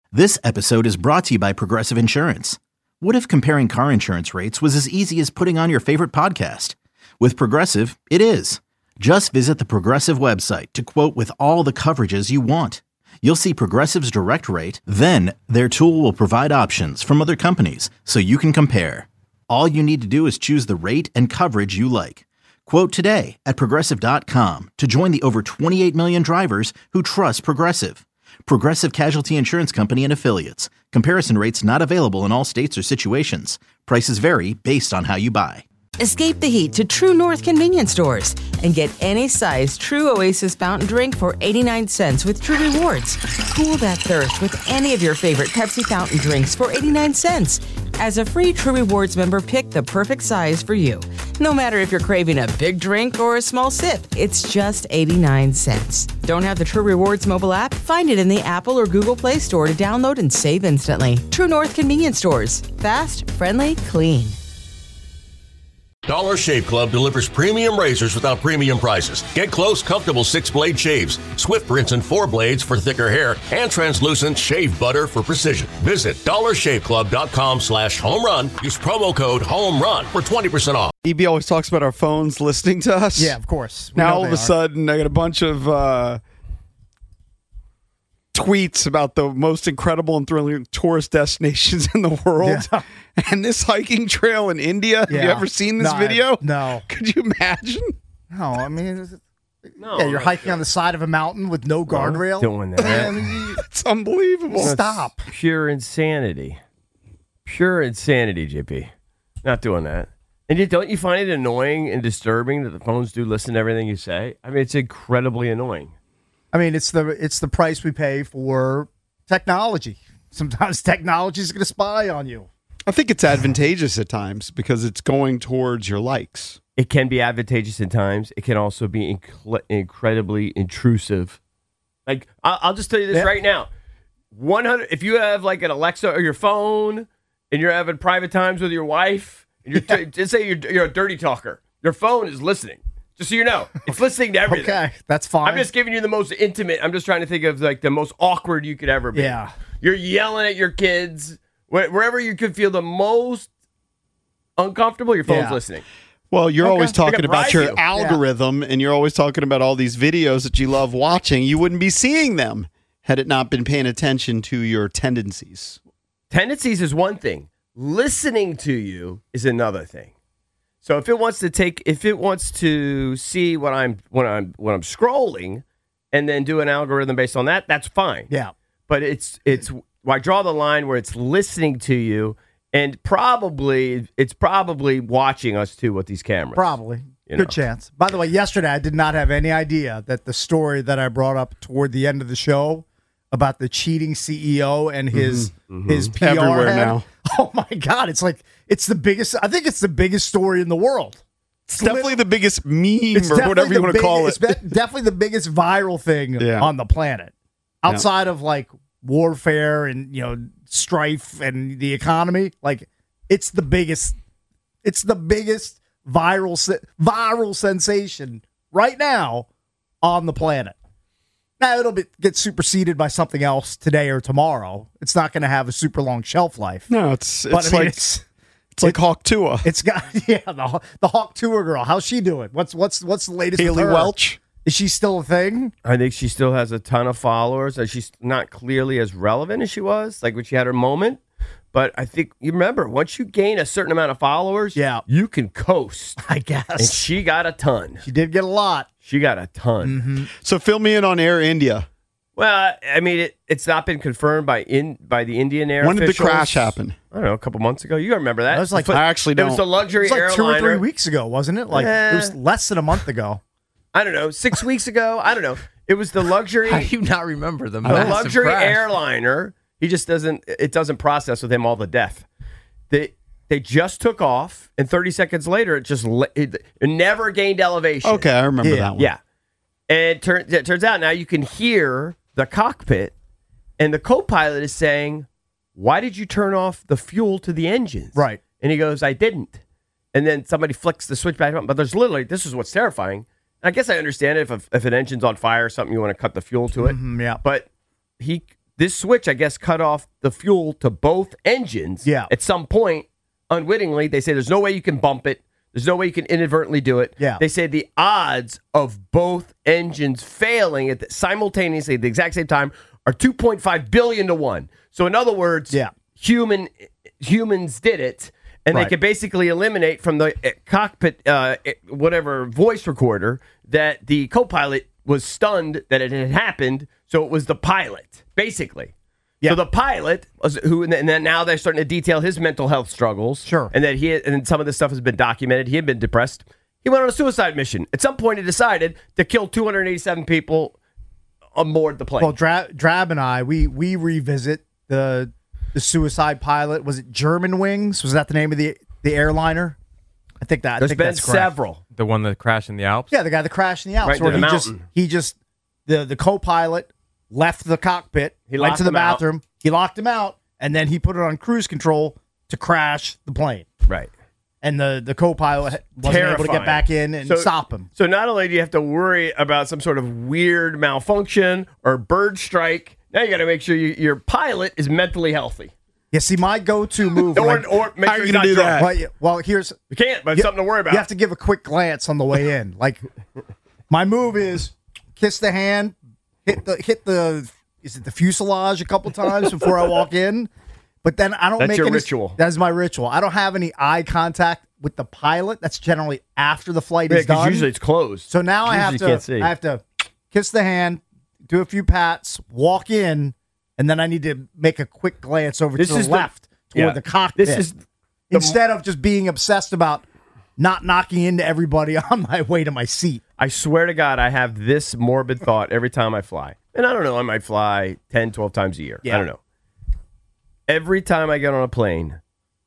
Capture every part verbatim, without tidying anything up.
This episode is brought to you by Progressive Insurance. What if comparing car insurance rates was as easy as putting on your favorite podcast? With Progressive, it is. Just visit the Progressive website to quote with all the coverages you want. You'll see Progressive's direct rate, then their tool will provide options from other companies so you can compare. All you need to do is choose the rate and coverage you like. Quote today at progressive dot com to join the over twenty-eight million drivers who trust Progressive. Progressive Casualty Insurance Company and Affiliates. Comparison rates not available in all states or situations. Prices vary based on how you buy. Escape the heat to True North convenience stores and get any size True Oasis fountain drink for eighty-nine cents with True Rewards. Cool that thirst with any of your favorite Pepsi fountain drinks for eighty-nine cents. As a free True Rewards member, pick the perfect size for you. No matter if you're craving a big drink or a small sip, it's just eighty-nine cents. Don't have the True Rewards mobile app? Find it in the Apple or Google Play Store to download and save instantly. True North convenience stores. Fast, friendly, clean. Dollar Shave Club delivers premium razors without premium prices. Get close, comfortable six-blade shaves, swift rinse and four blades for thicker hair, and translucent shave butter for precision. Visit dollar shave club dot com slash home run. Use promo code home run for twenty percent off. E B always talks about our phones listening to us. Yeah, of course. We now know all they of a are. sudden, I got a bunch of uh, tweets about the most incredible and thrilling tourist destinations in the world. Yeah. And this hiking trail in India. Yeah. Have you ever seen this No, video? No. Could you imagine? No, I mean, it's- No, yeah, you're not hiking sure. on the side of a mountain with no guardrail. Doing that. I mean, It's unbelievable. That's stop. Pure insanity. Pure insanity, J P. Not doing that. And you, don't you find it annoying and disturbing that the phones do listen to everything you say? I mean, it's incredibly annoying. I mean, it's the it's the price we pay for technology. Sometimes technology is going to spy on you. I think it's advantageous at times because it's going towards your likes. It can be advantageous at times. It can also be inc- incredibly intrusive. Like, I'll, I'll just tell you this Yeah. right now. one hundred If you have like an Alexa or your phone and you're having private times with your wife, and you're t- just say you're, you're a dirty talker, your phone is listening. Just so you know, it's listening to everything. Okay, that's fine. I'm just giving you the most intimate. I'm just trying to think of like the most awkward you could ever be. Yeah. You're yelling at your kids. Wh- Wherever you could feel the most uncomfortable, your phone's Yeah. listening. Well, you're Okay. always They're talking gonna about bribe your you. algorithm, and you're always talking about all these videos that you love watching. You wouldn't be seeing them had it not been paying attention to your tendencies. Tendencies is one thing. Listening to you is another thing. So if it wants to take, if it wants to see what I'm when I'm when I'm scrolling, and then do an algorithm based on that, that's fine. Yeah. But it's it's I draw the line where it's listening to you, and probably it's probably watching us too with these cameras. Probably. You Good know. chance. By the way, yesterday I did not have any idea that the story that I brought up toward the end of the show about the cheating C E O and his his P R Everywhere head. now. Oh my God! It's like it's the biggest. I think it's the biggest story in the world. It's definitely the biggest meme It's or definitely whatever you the want to big- call It's it. be- definitely the biggest viral thing Yeah. on the planet, outside of like warfare and you know strife and the economy. Like it's the biggest. It's the biggest viral se- viral sensation right now on the planet. Now it'll be, get superseded by something else today or tomorrow. It's not going to have a super long shelf life. No, it's it's But I mean, like it's it's like Hawk Tua. it's got yeah the the Hawk Tour girl. How's she doing? What's what's what's the latest? with Haley her? Welch. Is she still a thing? I think she still has a ton of followers, and she's not clearly as relevant as she was, like when she had her moment. But I think you remember once you gain a certain amount of followers, Yeah. you can coast. I And guess she got a ton. she did get a lot. She got a ton. Mm-hmm. So fill me in on Air India. Well, I mean, it, it's not been confirmed by in by the Indian Air When did the officials. crash happen? I don't know, a couple months ago. You remember that? That was like- But I actually It was the don't. It luxury was like airliner. two or three weeks ago, wasn't it? Like it was Eh. less than a month ago. I don't know, six weeks ago. I don't know. It was the luxury. How do you not remember the the massive luxury crash? airliner. He just doesn't. It doesn't process with him all the death. They they just took off, and thirty seconds later, it just le- it, it never gained elevation. Okay, I remember Yeah. that one. Yeah, and it, turn, it turns out now you can hear the cockpit, and the co-pilot is saying, "Why did you turn off the fuel to the engines?" Right. And he goes, "I didn't." And then somebody flicks the switch back on. But there's literally, this is what's terrifying. I guess I understand it if, a, if an engine's on fire or something, you want to cut the fuel to it. Mhm, yeah. But he, this switch, I guess, cut off the fuel to both engines. Yeah. At some point, unwittingly, they say there's no way you can bump it. There's no way you can inadvertently do it. Yeah. They say the odds of both engines failing at the, simultaneously at the exact same time are two point five billion to one. So in other words, Yeah. human humans did it, and Right. they could basically eliminate from the uh, cockpit, uh, uh, whatever voice recorder, that the co-pilot was stunned that it had happened. So it was the pilot, basically. Yeah. So the pilot was who, and then now they're starting to detail his mental health struggles. Sure. And that he had, and some of this stuff has been documented. He had been depressed. He went on a suicide mission. At some point, he decided to kill two hundred eighty-seven people on board the plane. Well, Dra- Drab and I, we we revisit the the suicide pilot. Was it German Wings? Was that the name of the the airliner? I think that. I There's think been that's correct. several. The one that crashed in the Alps? Yeah, the guy that crashed in the Alps, Right to where the he just mountain. he just the the co-pilot left the cockpit, He went locked to the him out. bathroom, he locked him out, and then he put it on cruise control to crash the plane. Right. And the the co-pilot wasn't able to Terrifying. get back in and So- stop him. So not only do you have to worry about some sort of weird malfunction or bird strike, now you got to make sure you, your pilot is mentally healthy. Yeah, see, my go-to move. Or, when I- or make How sure are he's you gonna not do drunk. that? well, yeah, well, here's You can't, but it's you- something to worry about. You have to give a quick glance on the way in. Like, my move is kiss the hand, hit the hit the is it the fuselage a couple times before I walk in. But then I don't That's make your any. ritual. That's my ritual. I don't have any eye contact with the pilot. That's generally after the flight Yeah, is 'cause done. usually it's closed. So now I have Usually you can't to see. I have to kiss the hand, do a few pats, walk in, and then I need to make a quick glance over This to the is the- left toward yeah. the cockpit. This is the- instead of just being obsessed about not knocking into everybody on my way to my seat. I swear to God, I have this morbid thought every time I fly. And I don't know, I might fly ten, twelve times a year. Yeah. I don't know. Every time I get on a plane,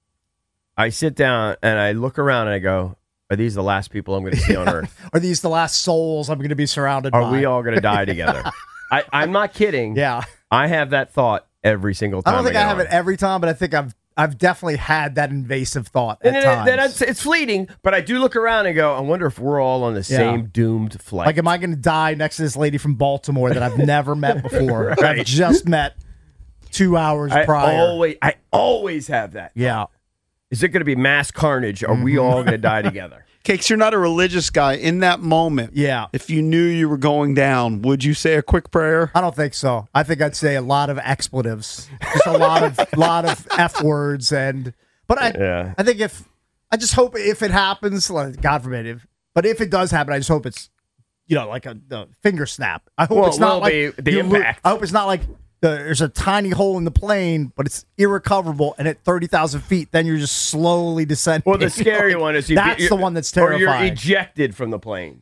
I sit down and I look around and I go, are these the last people I'm going to see on Earth? Are these the last souls I'm going to be surrounded Are by? we all going to die together? I, I'm not kidding. Yeah. I have that thought every single I time. don't think I, get have on. it every time, but I think I've I've definitely had that invasive thought And at then, times. then it's, it's fleeting, but I do look around and go, I wonder if we're all on the Yeah. same doomed flight. like, am I going to die next to this lady from Baltimore that I've never met before? that I've just met two hours I prior. always, I always have that. yeah. Is it going to be mass carnage? Are Mm-hmm. we all going to die together? Cakes, you're not a religious guy. In that moment, Yeah. if you knew you were going down, would you say a quick prayer? I don't think so. I think I'd say a lot of expletives, just a lot of lot of f words, and but I Yeah. I think if I just hope if it happens, like, God forbid, if but if it does happen, I just hope it's you know like a, a finger snap. I hope Well, it's it not will like be the you lo- impact. I hope it's not like the, there's a tiny hole in the plane, but it's irrecoverable, and at thirty thousand feet, then you're just slowly descending. Well, the scary Like, one is you, that's you're- the one that's Or you're terrifying. ejected from the plane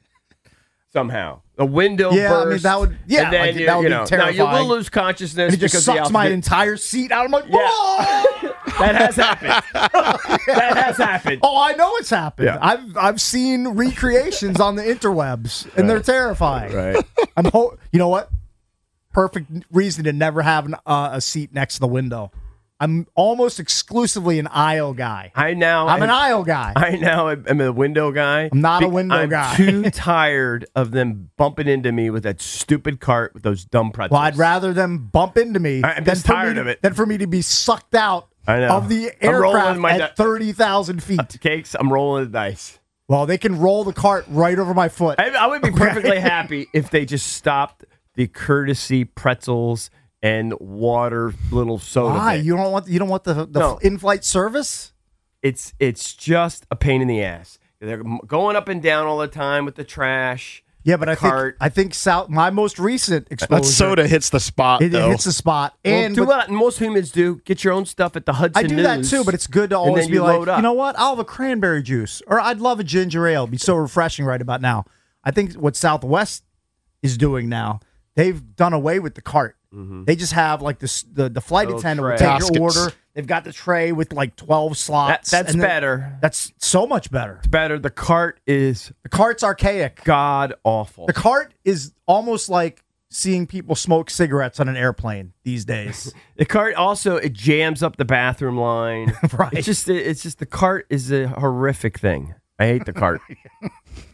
somehow. The window Yeah, I mean, bursts. that would- yeah, and then like, you, that would you be know, Now you will terrifying. lose consciousness and it just because the sucks my altitude- entire seat out. I'm like, Yeah. whoa! That has happened. that has happened. Oh, I know it's happened. Yeah. I've I've seen recreations on the interwebs, and they're terrifying. Right. I'm ho- You know what? Perfect reason to never have an, uh, a seat next to the window. I'm almost exclusively an aisle guy. I now I'm an am- aisle guy. I now am a window guy. I'm not a Be- window I'm guy. too tired of them bumping into me with that stupid cart with those dumb pretzels. Well, I'd rather them bump into me I'm than just for tired me to, of it. than for me to be sucked out I know. of the I'm rolling aircraft my at di- thirty thousand feet. Cakes, I'm rolling the dice. Well, they can roll the cart right over my foot. I, I would be perfectly happy if they just stopped the courtesy pretzels and water little soda. Why? bit. You don't want you don't want the, the No. in-flight service? It's it's just a pain in the ass. They're m- going up and down all the time with the trash. Yeah, but I think cart. I think South. My most recent exposure, That soda hits the spot, it, it though. hits the spot, Well, and do but what most humans do: get your own stuff at the Hudson I do News. that too. But it's good to and always then be you like, load up. you know what? I'll have a cranberry juice, or I'd love a ginger ale. It'd be so refreshing right about now. I think what Southwest is doing now, they've done away with the cart. They just have like this the the flight Little attendant will tray. take Baskets. your order. They've got the tray with like twelve That, slots. that's and then- better. That's so much better. Better. The cart is The cart's archaic. god awful. The cart is almost like seeing people smoke cigarettes on an airplane these days. The cart also it jams up the bathroom line. Right. It's just it's just the cart is a horrific thing. I hate the cart.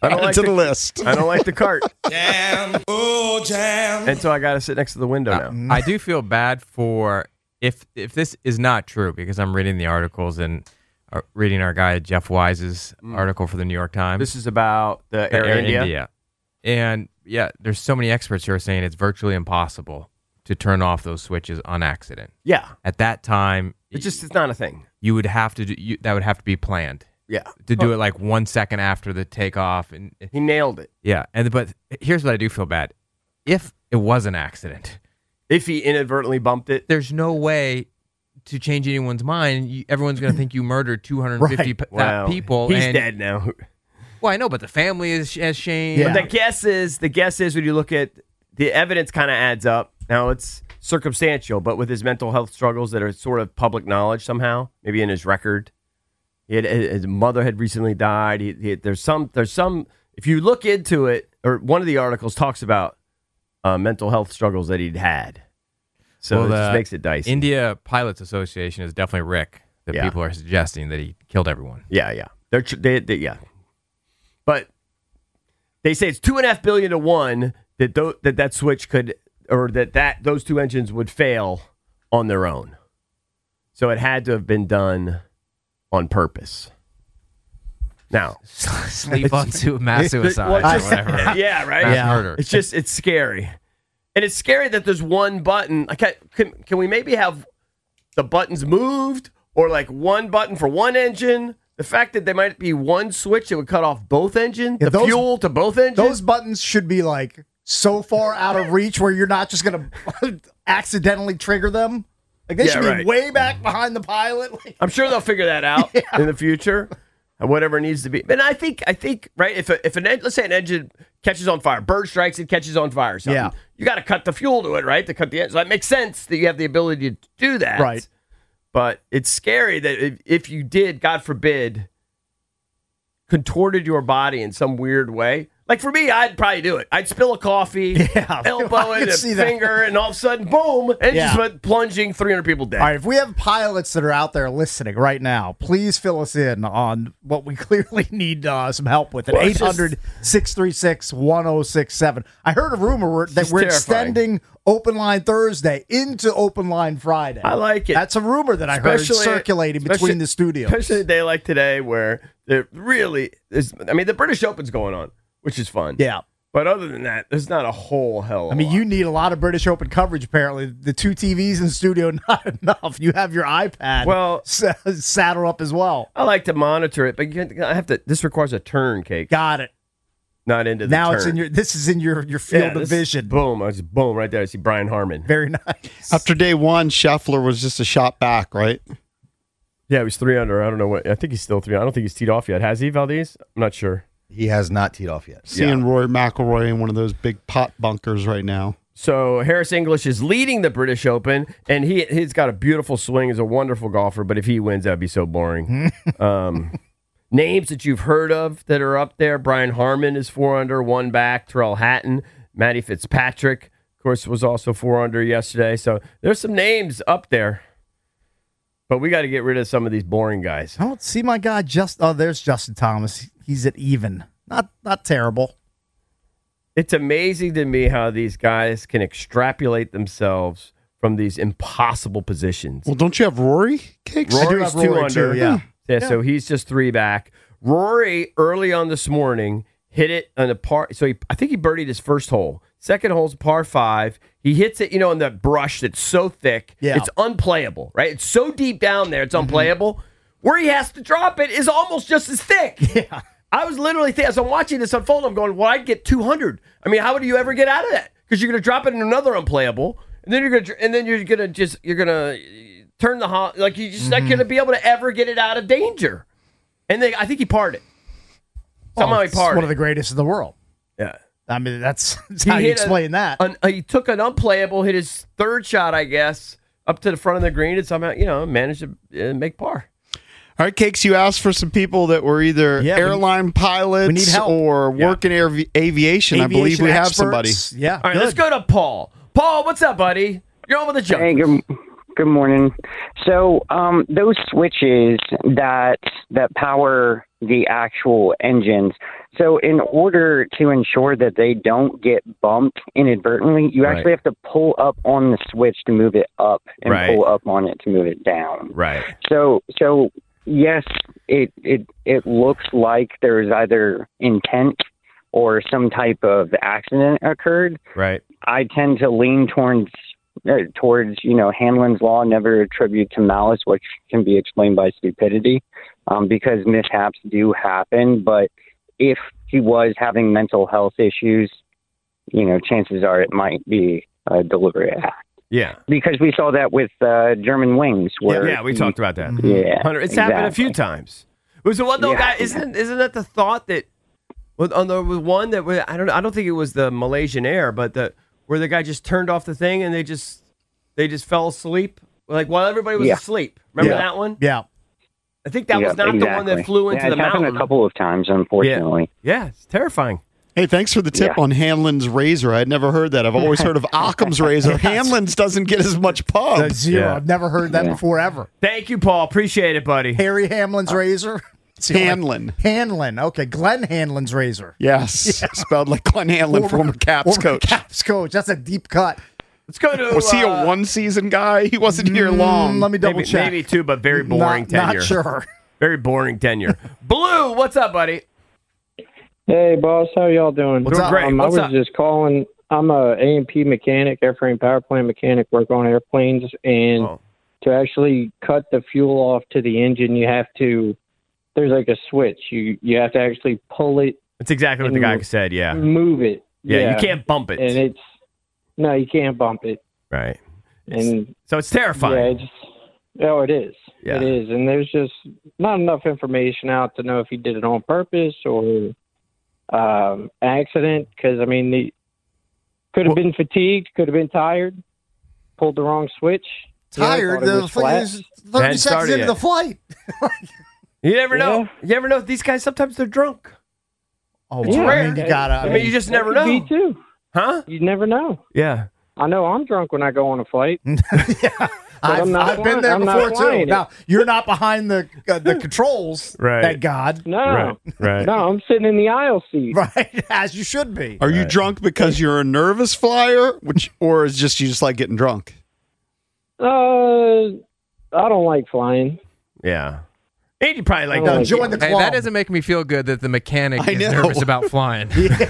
I don't Add like to the, the list. I don't like the cart. Jam, oh jam. And so I got to sit next to the window now. I do feel bad for if if this is not true, because I'm reading the articles and uh, reading our guy Jeff Wise's mm. article for the New York Times. This is about the Air, Air India. India. And yeah, there's so many experts who are saying it's virtually impossible to turn off those switches on accident. Yeah. At that time, It's just it's not a thing. You would have to do you, that would have to be planned. Yeah. To do it like one second after the takeoff, and he nailed it. Yeah, and but here's what I do feel bad: if it was an accident, if he inadvertently bumped it, there's no way to change anyone's mind. You, everyone's going to think you murdered two hundred fifty right. p- wow. people. He's and, dead now. Well, I know, but the family is has shame. Yeah. But the guess is the guess is when you look at the evidence, kind of adds up. Now it's circumstantial, but with his mental health struggles that are sort of public knowledge somehow, maybe in his record. He had, his mother had recently died. He, he, there's some, there's some. If you look into it, or one of the articles talks about uh, mental health struggles that he'd had. So well, it just the makes it dicey. India Pilots Association is definitely Rick. That Yeah. people are suggesting that he killed everyone. Yeah, yeah, they're tr- they, they, yeah, but they say it's two and a half billion to one that th- that that switch could, or that that those two engines would fail on their own. So it had to have been done on purpose. Now, sleep on to mass suicide well, or just- whatever. Yeah, right. Mass yeah. murder. It's just it's scary, and it's scary that there's one button. Like, can can we maybe have the buttons moved, or like one button for one engine? The fact that there might be one switch that would cut off both engines, Yeah, the those- fuel to both engines. Those buttons should be like so far out of reach where you're not just going to accidentally trigger them. Like they Yeah, should right. be way back behind the pilot. Like, I'm sure they'll figure that out Yeah. in the future, and whatever needs to be. But I think, I think, right? If a, if an en- let's say an engine catches on fire, bird strikes, it catches on fire. Or something, Yeah. you got to cut the fuel to it, right? To cut the engine. So that makes sense that you have the ability to do that, Right. But it's scary that if, if you did, God forbid, contorted your body in some weird way. Like for me, I'd probably do it. I'd spill a coffee, Yeah, elbow I in could a see that. finger, and all of a sudden, boom, and Yeah. just went plunging, three hundred people dead. all right, if we have pilots that are out there listening right now, please fill us in on what we clearly need uh, some help with at Well, eight it's just- hundred, six three six, one oh six seven. I heard a rumor that just we're terrifying. extending Open Line Thursday into Open Line Friday. I like it. That's a rumor that I heard Especially- circulating especially- between the studios. Especially a day like today where there really is. I mean, the British Open's going on, which is fun. Yeah. But other than that, there's not a whole hell of I mean, a lot. you need a lot of British Open coverage, apparently. The two T Vs in the studio, not enough. You have your iPad Well- sa- saddle up as well. I like to monitor it, but you, I have to. This requires a turn, Cake. Got it. Not into the Now turn. it's in your, this is in your, your field Yeah, of this- vision. Boom! I just boom right there. I see Brian Harmon. Very nice. After day one, Scheffler was just a shot back, right? Yeah, he was three under. I don't know what. I think he's still three. I don't think he's teed off yet. Has he, Valdez? I'm not sure. He has not teed off yet. Seeing Rory McIlroy in one of those big pot bunkers right now. So Harris English is leading the British Open, and he he's got a beautiful swing. He's a wonderful golfer, but if he wins, that'd be so boring. um, names that you've heard of that are up there: Brian Harmon is four under, one back. Terrell Hatton, Matty Fitzpatrick, of course, was also four under yesterday. So there's some names up there, but we got to get rid of some of these boring guys. I don't see my guy just. Oh, there's Justin Thomas. He's at even. Not not terrible. It's amazing to me how these guys can extrapolate themselves from these impossible positions. Well, don't you have Rory? Cakes? I do Rory's have two Rory, under. too, yeah. yeah. So he's just three back. Rory early on this morning hit it on a par. So he, I think he birdied his first hole. Second hole's a par five. He hits it, you know, in that brush that's so thick, Yeah. it's unplayable, right? It's so deep down there, it's unplayable. Where he has to drop it is almost just as thick. Yeah. I was literally thinking, as I'm watching this unfold, I'm going, well, I'd get two hundred. I mean, how would you ever get out of that? Because you're going to drop it in another unplayable, and then you're going to, and then you're going to just, you're going to turn the ho- like you're just not going to be able to ever get it out of danger. And they, I think he parred it. Somehow Oh, he it's parred one it. of the greatest in the world. Yeah. I mean, that's, that's He how you hit a- explain that. An, uh, he took an unplayable, hit his third shot, I guess, up to the front of the green, and somehow, you know, managed to uh, make par. All right, Cakes, you asked for some people that were either Yeah, we- airline pilots we need help. or Yeah. work in air- aviation. I believe Aviation we have experts. somebody. Yeah. All right, good. let's go to Paul. Paul, what's up, buddy? You're on with the jump. Hey, good, good morning. So um, those switches that that power the actual engines. So in order to ensure that they don't get bumped inadvertently, you Right. actually have to pull up on the switch to move it up and Right. pull up on it to move it down. Right. So, so yes, it, it, it looks like there is either intent or some type of accident occurred. Right. I tend to lean towards uh, towards you know Hanlon's law, never attribute to malice, which can be explained by stupidity, um, because mishaps do happen. But if he was having mental health issues, you know, chances are it might be a deliberate act. Yeah. Because we saw that with uh, German Wings, where Yeah, we he- talked about that. Yeah, Hunter, it's happened a exactly. few times. So what though, Yeah. guy? Isn't isn't that the thought that with on the with one that was- I don't I don't think it was the Malaysian Air, but the where the guy just turned off the thing and they just they just fell asleep like while everybody was Yeah. asleep. Remember Yeah. that one? Yeah. I think that was Yeah, not the one that exactly. flew into yeah, the it's happened mountain. a couple of times, unfortunately. Yeah, it's terrifying. Hey, thanks for the tip Yeah. on Hanlon's razor. I'd never heard that. I've always heard of Occam's razor. Hanlon's doesn't get as much pub. The zero. Yeah. I've never heard that Yeah. before ever. Thank you, Paul. Appreciate it, buddy. Harry Hamlin's razor. It's the only- Hanlon. Hanlon. Okay, Glenn Hanlon's razor. Yes, spelled like Glenn Hanlon, former Caps former coach. Caps coach. That's a deep cut. Let's go to Was he uh, a one-season guy? He wasn't here long. Mm, let me double maybe, check. maybe two, but very boring not, tenure. Not sure. Very boring tenure. Blue, what's up, buddy? Hey, boss, how y'all doing? What's up? Great. Um, What's I was up? just calling. I'm a A M P mechanic, airframe power plant mechanic, work on airplanes, and Oh. to actually cut the fuel off to the engine, you have to. There's like a switch. You you have to actually pull it, That's exactly what the guy said. Yeah. move it. Yeah, you can't bump it. And it's no, you can't bump it. Right. And So it's terrifying. yeah, it's oh, it is. Yeah. It is, and there's just not enough information out to know if he did it on purpose or um, accident. Because I mean, the could have been fatigued, could have been tired, pulled the wrong switch. you know, Tired. thought it The was flight flat. is Hadn't thirty seconds started into yet. the flight. You never know. Yeah. You never know. These guys sometimes they're drunk. Oh, It's well, rare. I mean, you gotta. I mean, you just never That could know. be too. Huh? You never know. Yeah. I know I'm drunk when I go on a flight. yeah, I've, I'm not I've flying- been there I'm not before too. flying it. Now you're not behind the uh, the controls. Right. Thank God. No, Right. Right. no, I'm sitting in the aisle seat. Right, as you should be. Are you drunk because you're a nervous flyer, which, or is just you just like getting drunk? Uh, I don't like flying. Yeah. And you probably like Oh, that. Join the Hey, club. that doesn't make me feel good that the mechanic I is know. nervous about flying.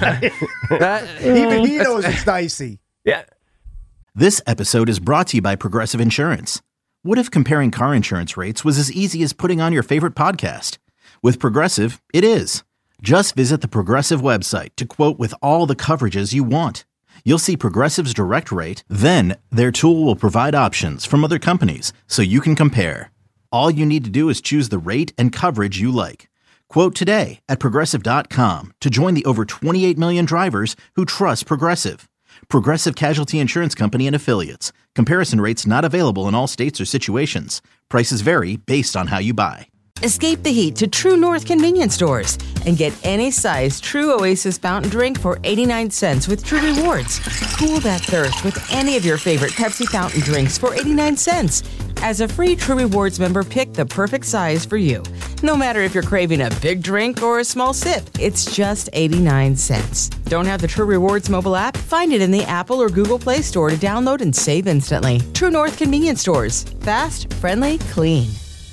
That- Even he knows it's dicey. Yeah. This episode is brought to you by Progressive Insurance. What if comparing car insurance rates was as easy as putting on your favorite podcast? With Progressive, it is. Just visit the Progressive website to quote with all the coverages you want. You'll see Progressive's direct rate, then their tool will provide options from other companies so you can compare. All you need to do is choose the rate and coverage you like. Quote today at progressive dot com to join the over twenty-eight million drivers who trust Progressive. Progressive Casualty Insurance Company and Affiliates. Comparison rates not available in all states or situations. Prices vary based on how you buy. Escape the heat to True North convenience stores and get any size True Oasis fountain drink for eighty-nine cents with True Rewards. Cool that thirst with any of your favorite Pepsi fountain drinks for eighty-nine cents. As a free True Rewards member, pick the perfect size for you. No matter if you're craving a big drink or a small sip, it's just eighty-nine cents. Don't have the True Rewards mobile app? Find it in the Apple or Google Play Store to download and save instantly. True North convenience stores. Fast, friendly, clean.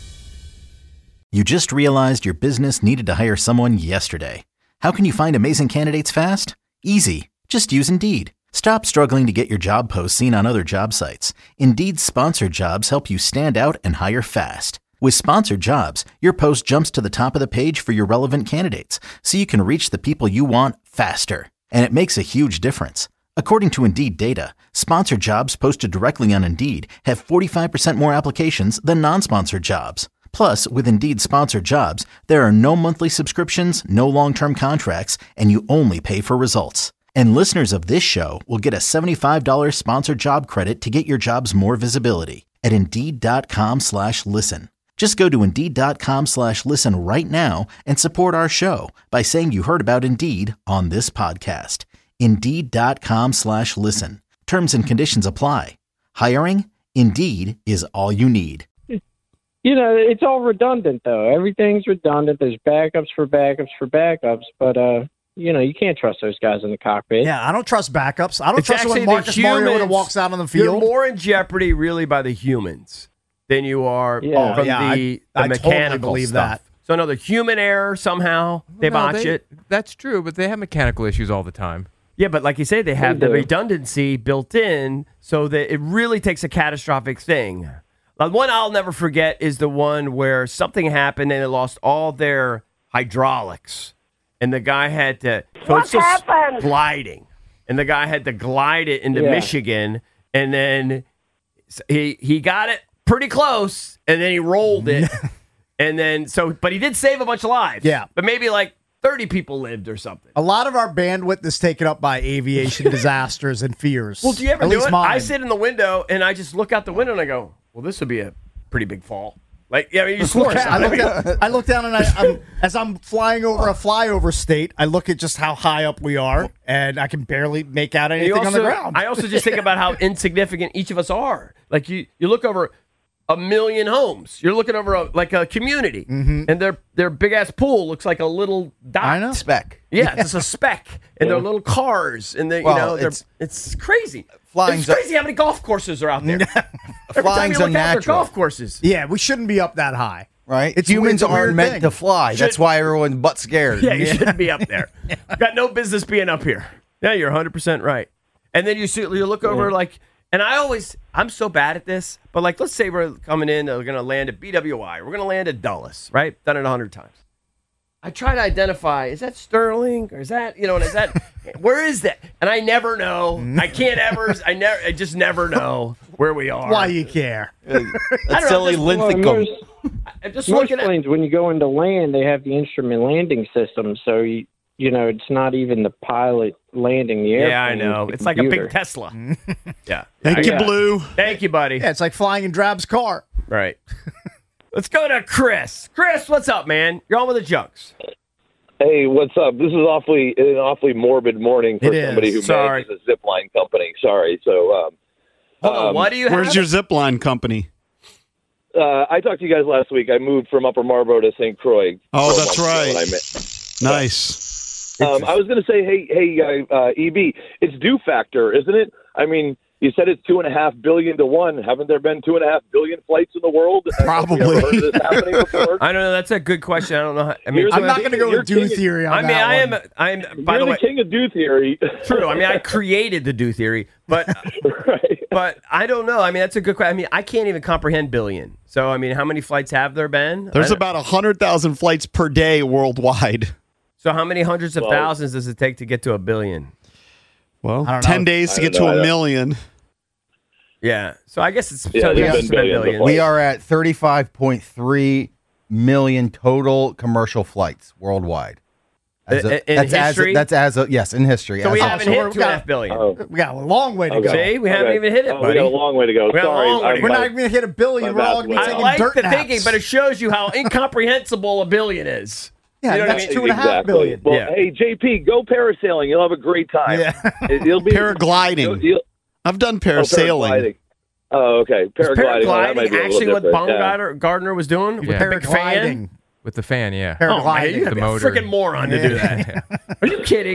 You just realized your business needed to hire someone yesterday. How can you find amazing candidates fast? Easy. Just use Indeed. Stop struggling to get your job posts seen on other job sites. Indeed's sponsored jobs help you stand out and hire fast. With sponsored jobs, your post jumps to the top of the page for your relevant candidates, so you can reach the people you want faster. And it makes a huge difference. According to Indeed data, sponsored jobs posted directly on Indeed have forty-five percent more applications than non-sponsored jobs. Plus, with Indeed sponsored jobs, there are no monthly subscriptions, no long-term contracts, and you only pay for results. And listeners of this show will get a seventy-five dollars sponsored job credit to get your jobs more visibility at Indeed.com slash listen. Just go to Indeed.com slash listen right now and support our show by saying you heard about Indeed on this podcast. Indeed.com slash listen. Terms and conditions apply. Hiring? Indeed is all you need. you know, it's all redundant though. Everything's redundant. There's backups for backups for backups, but uh, you know, you can't trust those guys in the cockpit. Yeah, I don't trust backups. I don't It's trust actually when the Marcus Mariota humans- walks out on the You're field. more in jeopardy, really, by the humans than you are Yeah. from Yeah, the, I- the I totally mechanical believe stuff. that. So another human error somehow they No, botch they- it. That's true, but they have mechanical issues all the time. Yeah, but like you say, they have They the do. redundancy built in so that it really takes a catastrophic thing. The one I'll never forget is the one where something happened and they lost all their hydraulics. And the guy had to. So What it's just happened? gliding. And the guy had to glide it into Yeah. Michigan. And then he he got it pretty close. And then he rolled it. And then, so, but he did save a bunch of lives. Yeah. But maybe like thirty people lived or something. A lot of our bandwidth is taken up by aviation disasters and fears. Well, do you ever At do least it? mine. I sit in the window and I just look out the window and I go, "Well, this would be a pretty big fall." Like, yeah, I mean, you Of just look course, out. I look down. I look down, and I, I'm, as I'm flying over a flyover state, I look at just how high up we are, and I can barely make out And anything you also, on the ground. I also just think about how insignificant each of us are. Like you, you look over a million homes. You're looking over a, like a community, Mm-hmm. and their their big ass pool looks like a little dot. I know. Speck. Yeah, it's just a speck, and they're little cars, and they, Well, you know, they're, it's- it's crazy. Flying's it's crazy how many golf courses are out there. Every time you Flying's look out, they're unnatural. golf courses. Yeah, we shouldn't be up that high. Right? It's Humans it's a weird aren't meant thing. to fly. That's Should- why everyone's butt scared. Yeah, you shouldn't be up there. Got no business being up here. Yeah, you're one hundred percent right. And then you see, you look over like, and I always, I'm so bad at this, but like, let's say we're coming in, we're going to land at B W I, we're going to land at Dulles, right? Done it a hundred times. I try to identify, is that Sterling or is that, you know, and is that, where is that? And I never know. I can't ever, I never, I just never know where we are. Why you care? I don't That's know, silly just- Well, Linthicum. most, I'm just most looking at, planes, when you go into land, they have the instrument landing system, so you you know it's not even the pilot landing the airplane. yeah, I know. the It's like a computer. big Tesla. Yeah. Thank you, Yeah. Blue. Thank you, buddy. Yeah, it's like flying in Drab's car. Right. Let's go to Chris. Chris, what's up, man? You're on with the Junks. Hey, what's up? This is awfully an awfully morbid morning for It is. somebody who Sorry. manages a zipline company. Sorry. So, um, Hold on, um, what do you Where's have? your zip line company? uh, I talked to you guys last week. I moved from Upper Marlboro to Saint Croix. Oh, four that's months ago right. when I met- Nice. Um, I was going to say, hey, hey, uh, uh, E B, it's due factor, isn't it? I mean, you said it's two and a half billion to one. Haven't there been two and a half billion flights in the world? Have we Probably. ever heard of this happening before? I don't know. That's a good question. I don't know. How, I mean, You're I'm the not king- going to go you're with do king- theory on I mean, that I one. am. I'm. By You're the the way, king of do theory. true. I mean, I created the do theory, but Right. but I don't know. I mean, that's a good question. I mean, I can't even comprehend billion. So I mean, how many flights have there been? There's I- about one hundred thousand flights per day worldwide. So how many hundreds of Well- thousands does it take to get to a billion? Well, I don't ten know. days to I get don't to know. a million. Yeah. So I guess it's Yeah, so there's yeah, been it's been billions of billions. flights. We are at thirty-five point three million total commercial flights worldwide. As In- of- in that's history? As, that's as of, yes, in history. So as we of- haven't so hit we're- two and a half billion. Oh, We got a long way to Okay. go. See, we haven't okay. even hit it, Oh, buddy. we got a long way to go. We got a Sorry. long way to I'm- go. We're not even going to hit a billion. My We're bad, all going to be Wes. I taking like dirt the naps. thinking, but it shows you how incomprehensible a billion is. Yeah, You know what I that's mean? two and a half Exactly. billion. Well, Yeah. hey, J P, go parasailing. You'll have a great time. Yeah. It- You'll be Paragliding. You'll, you'll, I've done oh, parasailing. paragliding. Oh, okay. Is Paragliding. well, that might paragliding be a little actually what different, yeah. Baumgartner Gardner was doing with Yeah. the big fan? Paragliding. With the fan, yeah. Oh, man, Paragliding. you gotta The be motor. a freaking moron to do that. Are you kidding?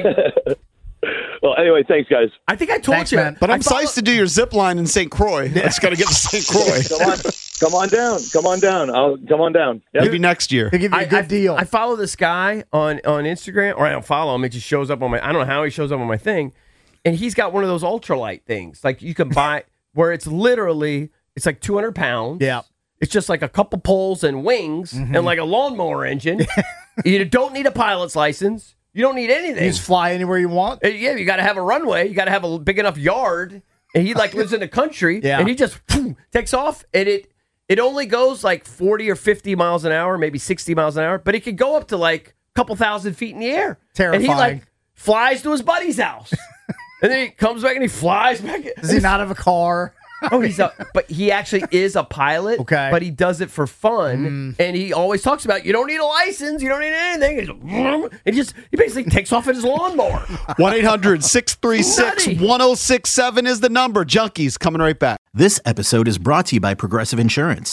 Well, anyway, thanks, guys. I think I told Thanks, you. man. But I'm I follow- sized to do your zip line in Saint Croix. I just got to get to Saint Croix. Come on, come on down. Come on down. I'll come on down. Yep. Maybe next year. They give you a I, good I- deal. I follow this guy on, on Instagram, or I don't follow him. It just shows up on my. I don't know how he shows up on my thing, and he's got one of those ultralight things. Like you can buy where it's literally it's like two hundred pounds. Yeah. It's just like a couple poles and wings Mm-hmm. and like a lawnmower engine. You don't need a pilot's license. You don't need anything. You just fly anywhere you want. Uh, Yeah, you got to have a runway. You got to have a big enough yard. And he like lives in the country. Yeah. And he just poof, takes off, and it it only goes like forty or fifty miles an hour, maybe sixty miles an hour, but it could go up to like a couple thousand feet in the air. And he Terrifying. like flies to his buddy's house, and then he comes back and he flies back. Does he not have a car? Oh, he's a, but he actually is a pilot. Okay. But he does it for fun, and he always talks about you don't need a license, you don't need anything. He's like, vroom, and he just he basically takes off in his lawnmower. one eight hundred six three six Nutty. one oh six seven is the number. Junkies coming right back. This episode is brought to you by Progressive Insurance.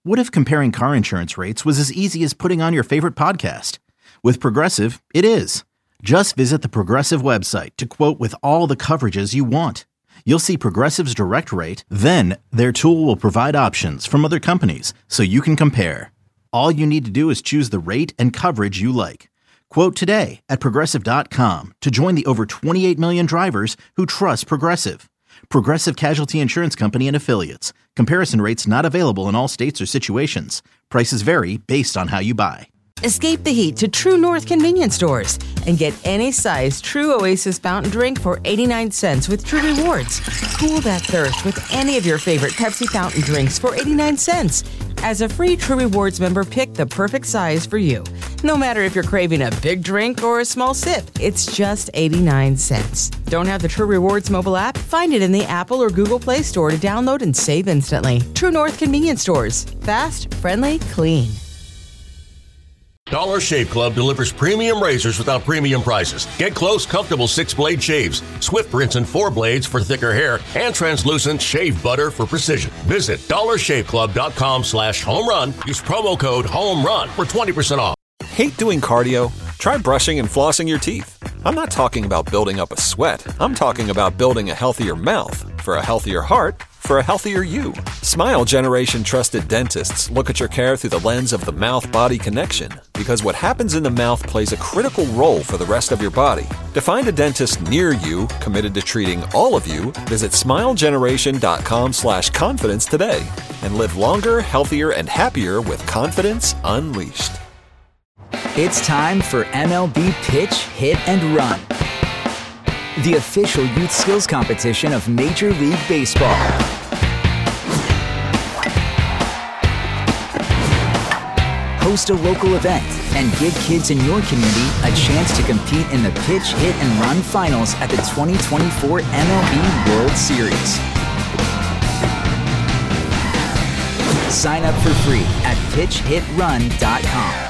What if comparing car insurance rates was as easy as putting on your favorite podcast? With Progressive, it is. Just visit the Progressive website to quote with all the coverages you want. You'll see Progressive's direct rate, then their tool will provide options from other companies so you can compare. All you need to do is choose the rate and coverage you like. Quote today at Progressive dot com to join the over twenty-eight million drivers who trust Progressive. Progressive Casualty Insurance Company and Affiliates. Comparison rates not available in all states or situations. Prices vary based on how you buy. Escape the heat to True North convenience stores and get any size True Oasis fountain drink for eighty-nine cents with True Rewards. Cool that thirst with any of your favorite Pepsi fountain drinks for eighty-nine cents. As a free True Rewards member, pick the perfect size for you. No matter if you're craving a big drink or a small sip, it's just eighty-nine cents. Don't have the True Rewards mobile app? Find it in the Apple or Google Play Store to download and save instantly. True North convenience stores. Fast, friendly, clean. Dollar Shave Club delivers premium razors without premium prices. Get close, comfortable six-blade shaves, Swift rinse and four blades for thicker hair, and translucent shave butter for precision. Visit dollar shave club dot com slash home run. Use promo code HOMERUN for twenty percent off. Hate doing cardio? Try brushing and flossing your teeth. I'm not talking about building up a sweat. I'm talking about building a healthier mouth for a healthier heart for a healthier you. Smile Generation trusted dentists look at your care through the lens of the mouth-body connection, because what happens in the mouth plays a critical role for the rest of your body. To find a dentist near you committed to treating all of you, visit smile generation dot com slash confidence today and live longer, healthier, and happier with confidence unleashed. It's time for M L B Pitch, Hit, and Run, the official youth skills competition of Major League Baseball. Host a local event and give kids in your community a chance to compete in the Pitch, Hit, and Run finals at the twenty twenty-four M L B World Series. Sign up for free at pitch hit run dot com.